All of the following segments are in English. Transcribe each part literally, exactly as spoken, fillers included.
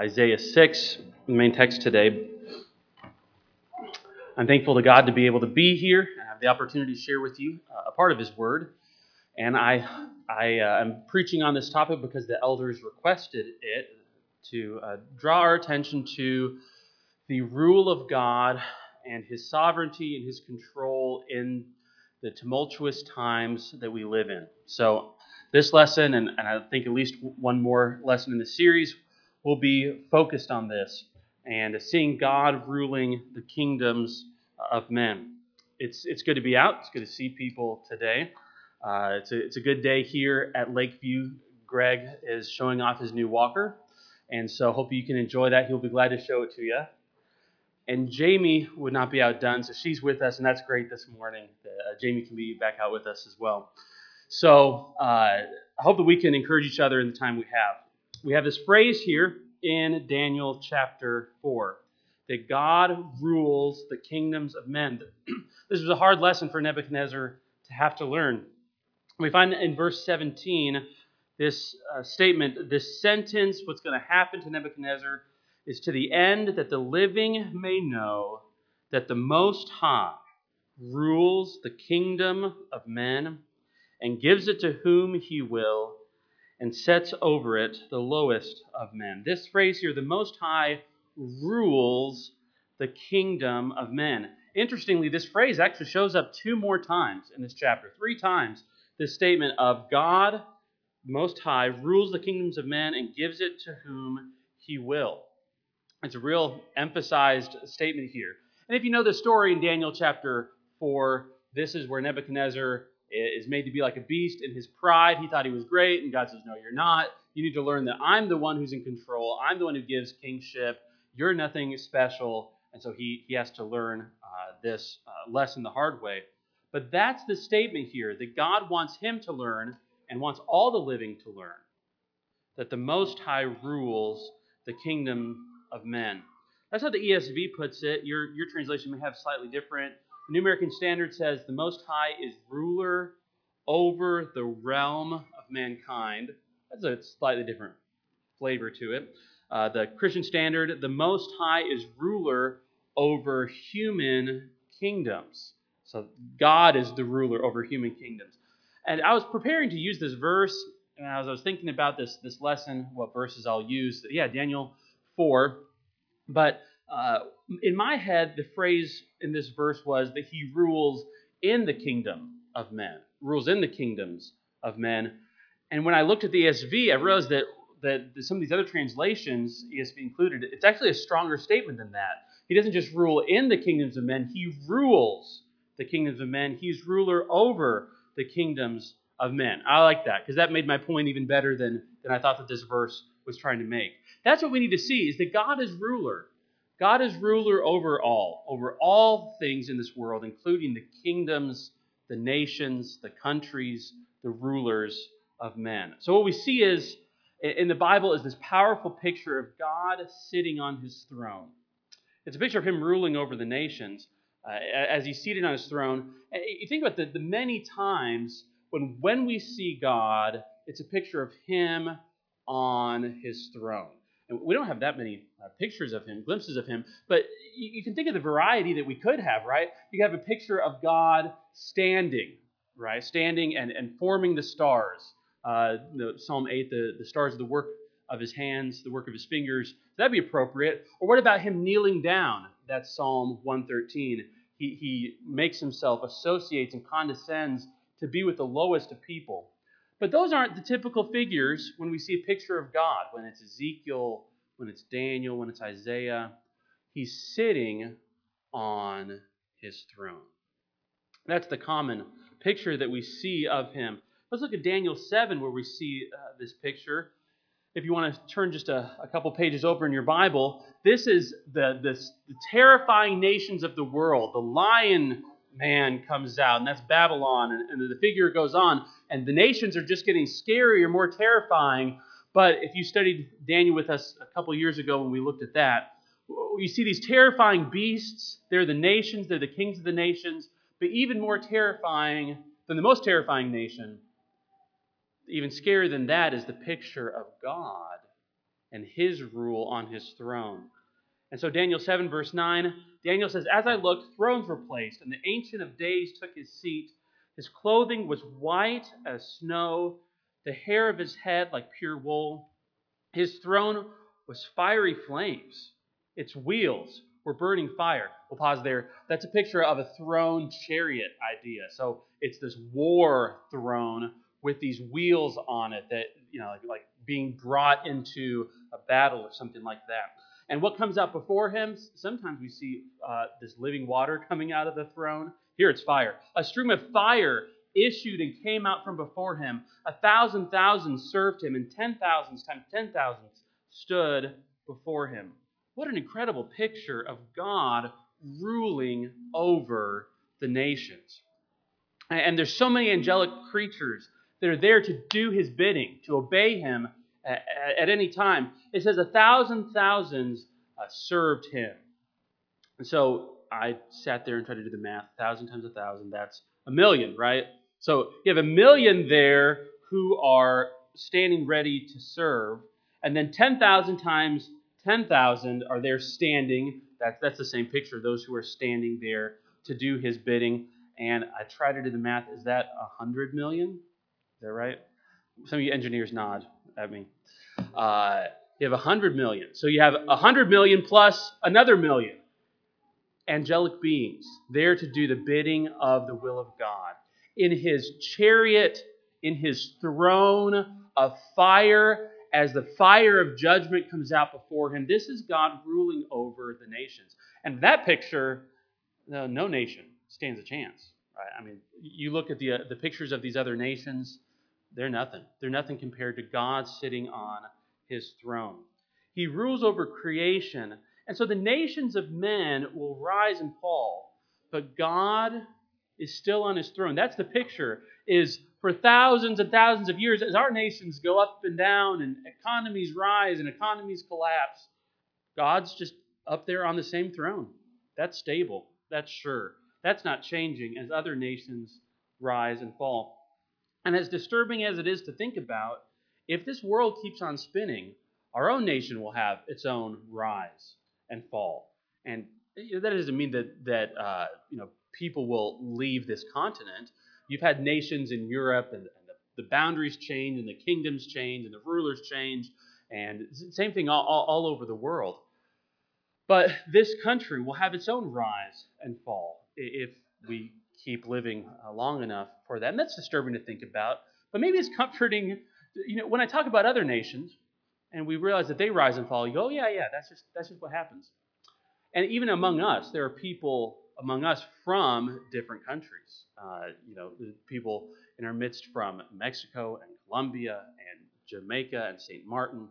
Isaiah six, the main text today. I'm thankful to God to be able to be here and have the opportunity to share with you uh, a part of His Word. And I, I uh, am preaching on this topic because the elders requested it to uh, draw our attention to the rule of God and His sovereignty and His control in the tumultuous times that we live in. So this lesson, and, and I think at least one more lesson in the series, will be focused on this and seeing God ruling the kingdoms of men. It's it's good to be out. It's good to see people today. Uh, it's, a, it's a good day here at Lakeview. Greg is showing off his new walker, and so hope you can enjoy that. He'll be glad to show it to you. And Jamie would not be outdone, so she's with us, and that's great this morning. Uh, Jamie can be back out with us as well. So uh, I hope that we can encourage each other in the time we have. We have this phrase here in Daniel chapter four, that God rules the kingdoms of men. This was a hard lesson for Nebuchadnezzar to have to learn. We find in verse seventeen this uh, statement, this sentence, what's going to happen to Nebuchadnezzar is to the end that the living may know that the Most High rules the kingdom of men and gives it to whom he will and sets over it the lowest of men. This phrase here, the Most High rules the kingdom of men. Interestingly, this phrase actually shows up two more times in this chapter. Three times this statement of God Most High rules the kingdoms of men and gives it to whom he will. It's a real emphasized statement here. And if you know the story in Daniel chapter four, this is where Nebuchadnezzar is made to be like a beast in his pride. He thought he was great, and God says, no, you're not. You need to learn that I'm the one who's in control. I'm the one who gives kingship. You're nothing special. And so he, he has to learn uh, this uh, lesson the hard way. But that's the statement here, that God wants him to learn and wants all the living to learn, that the Most High rules the kingdom of men. That's how the E S V puts it. Your, your translation may have slightly different. The New American Standard says the Most High is ruler over the realm of mankind. That's a slightly different flavor to it. Uh, the Christian Standard, the Most High is ruler over human kingdoms. So God is the ruler over human kingdoms. And I was preparing to use this verse, and as I was thinking about this, this lesson, what verses I'll use, yeah, Daniel four. But uh, in my head, the phrase in this verse was that he rules in the kingdom of men, rules in the kingdoms of men. And when I looked at the E S V, I realized that, that some of these other translations, E S V included, it's actually a stronger statement than that. He doesn't just rule in the kingdoms of men, he rules the kingdoms of men. He's ruler over the kingdoms of men. I like that because that made my point even better than, than I thought that this verse was trying to make. That's what we need to see, is that God is ruler. God is ruler over all, over all things in this world, including the kingdoms, the nations, the countries, the rulers of men. So what we see is, in the Bible, is this powerful picture of God sitting on his throne. It's a picture of him ruling over the nations uh, as he's seated on his throne. And you think about the, the many times when, when we see God, it's a picture of him on his throne. And we don't have that many uh, pictures of him, glimpses of him, but you, you can think of the variety that we could have, right? You have a picture of God standing, right? Standing and, and forming the stars. Uh, the, Psalm eight, the, the stars of the work of his hands, the work of his fingers. That'd be appropriate. Or what about him kneeling down? That's Psalm one thirteen. He, he makes himself, associates, and condescends to be with the lowest of people. But those aren't the typical figures when we see a picture of God, when it's Ezekiel, when it's Daniel, when it's Isaiah. He's sitting on his throne. That's the common picture that we see of him. Let's look at Daniel seven, where we see uh, this picture. If you want to turn just a, a couple pages over in your Bible, this is the, the, the terrifying nations of the world. The lion man comes out, and that's Babylon, and, and the figure goes on, and the nations are just getting scarier, more terrifying. But if you studied Daniel with us a couple years ago when we looked at that, you see these terrifying beasts. They're the nations, they're the kings of the nations, but even more terrifying than the most terrifying nation, even scarier than that, is the picture of God and his rule on his throne. And so Daniel seven, verse nine, Daniel says, "As I looked, thrones were placed, and the Ancient of Days took his seat. His clothing was white as snow, the hair of his head like pure wool. His throne was fiery flames. Its wheels were burning fire." We'll pause there. That's a picture of a throne chariot idea. So it's this war throne with these wheels on it that, you know, like, like being brought into a battle or something like that. And what comes out before him? Sometimes we see uh, this living water coming out of the throne. Here it's fire. A stream of fire issued and came out from before him. A thousand thousands served him, and ten thousands times ten thousands stood before him. What an incredible picture of God ruling over the nations. And there's so many angelic creatures that are there to do his bidding, to obey him at, at any time. It says a thousand thousands uh, served him. And so I sat there and tried to do the math. A thousand times a thousand, that's a million, right? So you have a million there who are standing ready to serve. And then ten thousand times ten thousand are there standing. That's, that's the same picture, those who are standing there to do his bidding. And I tried to do the math. Is that one hundred million? Is that right? Some of you engineers nod at me. Uh, you have one hundred million. So you have one hundred million plus another million angelic beings there to do the bidding of the will of God. In his chariot, in his throne of fire, as the fire of judgment comes out before him, this is God ruling over the nations. And that picture, no, no nation stands a chance. Right? I mean, you look at the, uh, the pictures of these other nations, they're nothing. They're nothing compared to God sitting on his throne. He rules over creation. And so the nations of men will rise and fall, but God is still on his throne. That's the picture, is for thousands and thousands of years, as our nations go up and down and economies rise and economies collapse, God's just up there on the same throne. That's stable. That's sure. That's not changing as other nations rise and fall. And as disturbing as it is to think about, if this world keeps on spinning, our own nation will have its own rise and fall. And that doesn't mean that that uh, you know people will leave this continent. You've had nations in Europe, and, and the, the boundaries change, and the kingdoms change, and the rulers change, and same thing all, all, all over the world. But this country will have its own rise and fall if we keep living uh, long enough for that. And that's disturbing to think about. But maybe it's comforting. You know, when I talk about other nations and we realize that they rise and fall, you go, oh, yeah, yeah, that's just that's just what happens. And even among us, there are people among us from different countries. Uh, you know, people in our midst from Mexico and Colombia and Jamaica and Saint Martin.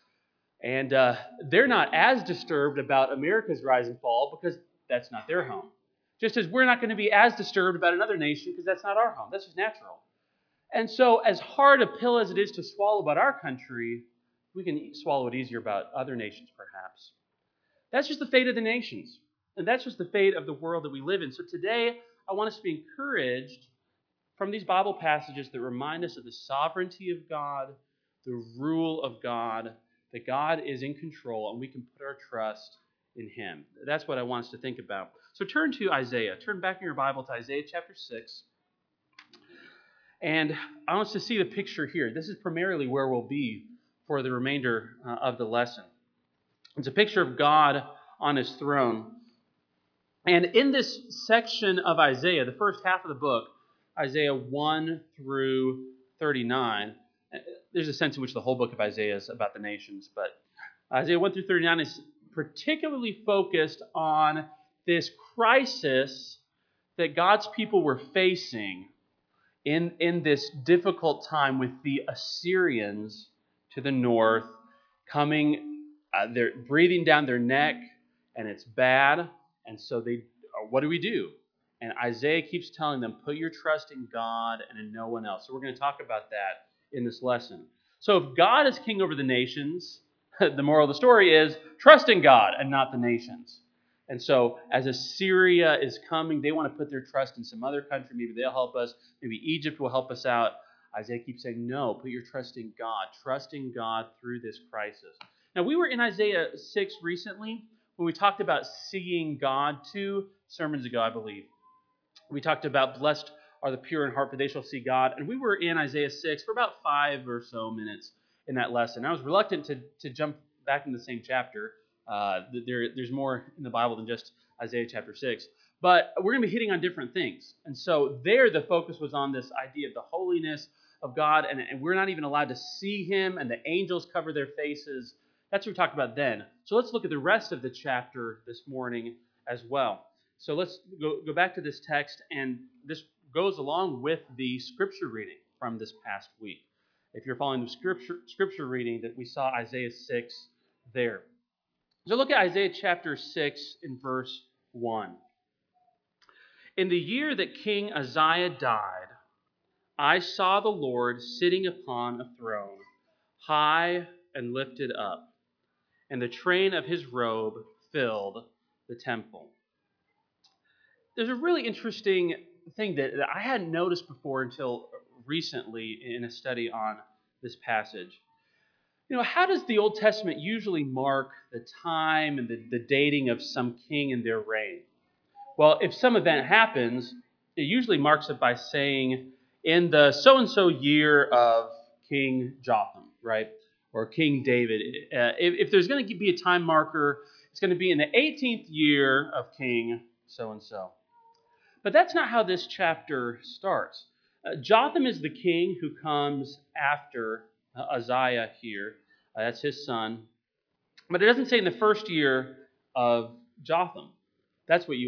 And uh, they're not as disturbed about America's rise and fall because that's not their home. Just as we're not going to be as disturbed about another nation because that's not our home. That's just natural. And so as hard a pill as it is to swallow about our country, we can swallow it easier about other nations perhaps. That's just the fate of the nations. And that's just the fate of the world that we live in. So today, I want us to be encouraged from these Bible passages that remind us of the sovereignty of God, the rule of God, that God is in control and we can put our trust in him. That's what I want us to think about. So turn to Isaiah. Turn back in your Bible to Isaiah chapter six. And I want us to see the picture here. This is primarily where we'll be for the remainder uh, of the lesson. It's a picture of God on his throne. And in this section of Isaiah, the first half of the book, Isaiah one through thirty-nine, there's a sense in which the whole book of Isaiah is about the nations, but Isaiah one through thirty-nine is particularly focused on this crisis that God's people were facing in, in this difficult time with the Assyrians to the north coming, uh, they're breathing down their neck, and it's bad, and so they, what do we do? And Isaiah keeps telling them, put your trust in God and in no one else. So we're going to talk about that in this lesson. So if God is king over the nations, the moral of the story is trust in God and not the nations. And so as Assyria is coming, they want to put their trust in some other country. Maybe they'll help us. Maybe Egypt will help us out. Isaiah keeps saying, no, put your trust in God. Trust in God through this crisis. Now, we were in Isaiah six recently when we talked about seeing God two sermons ago, I believe. We talked about blessed are the pure in heart, for they shall see God. And we were in Isaiah six for about five or so minutes in that lesson. I was reluctant to, to jump back in the same chapter. Uh, there, there's more in the Bible than just Isaiah chapter six. But we're going to be hitting on different things. And so there the focus was on this idea of the holiness of God, and, and we're not even allowed to see him, and the angels cover their faces. That's what we talked about then. So let's look at the rest of the chapter this morning as well. So let's go, go back to this text, and this goes along with the scripture reading from this past week. If you're following the scripture, scripture reading, that we saw Isaiah six there. So look at Isaiah chapter six in verse one. In the year that King Uzziah died, I saw the Lord sitting upon a throne, high and lifted up, and the train of his robe filled the temple. There's a really interesting thing that, that I hadn't noticed before until recently in a study on this passage. You know, how does the Old Testament usually mark the time and the, the dating of some king and their reign? Well, if some event happens, it usually marks it by saying, in the so-and-so year of King Jotham, right? Or King David. Uh, if, if there's going to be a time marker, it's going to be in the eighteenth year of King so-and-so. But that's not how this chapter starts. Uh, Jotham is the king who comes after uh, Uzziah here. Uh, that's his son. But it doesn't say in the first year of Jotham. That's what you